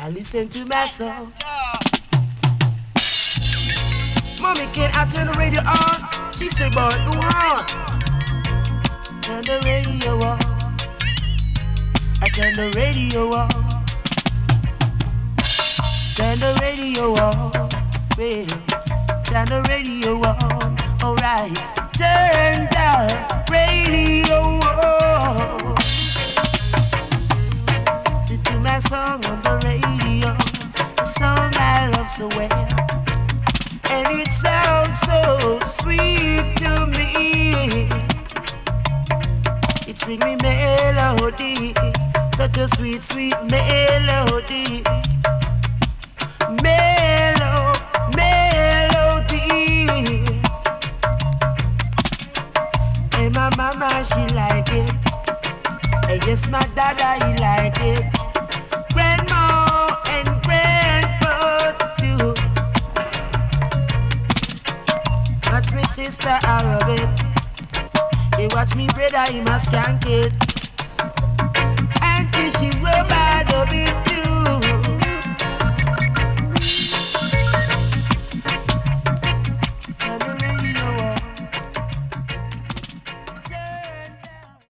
I listen to my song. Mommy, can I turn the radio on? She said, boy, go on. Turn the radio on. I turn the radio on. Turn the radio on. Babe. Turn the radio on. Alright. Turn the radio on. Listen to my song on the radio. The song I love so well. And it sounds so sweet to me. It brings me melody, such a sweet, sweet melody. Melody. And my mama, she like it. And yes, my dada, he like it. Grandma and grandpa too. Watch me sister, I love it. They watch me brother, he must skank it.